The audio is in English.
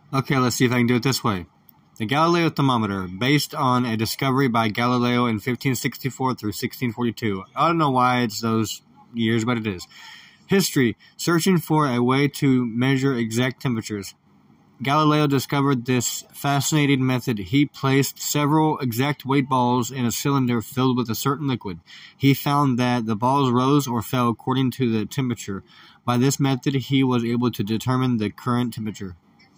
Okay, let's see if I can do it this way. The Galileo thermometer, based on a discovery by Galileo in 1564 through 1642. I don't know why it's those years, but it is. History, searching for a way to measure exact temperatures. Galileo discovered this fascinating method. He placed several exact weight balls in a cylinder filled with a certain liquid. He found that the balls rose or fell according to the temperature. By this method, he was able to determine the current temperature.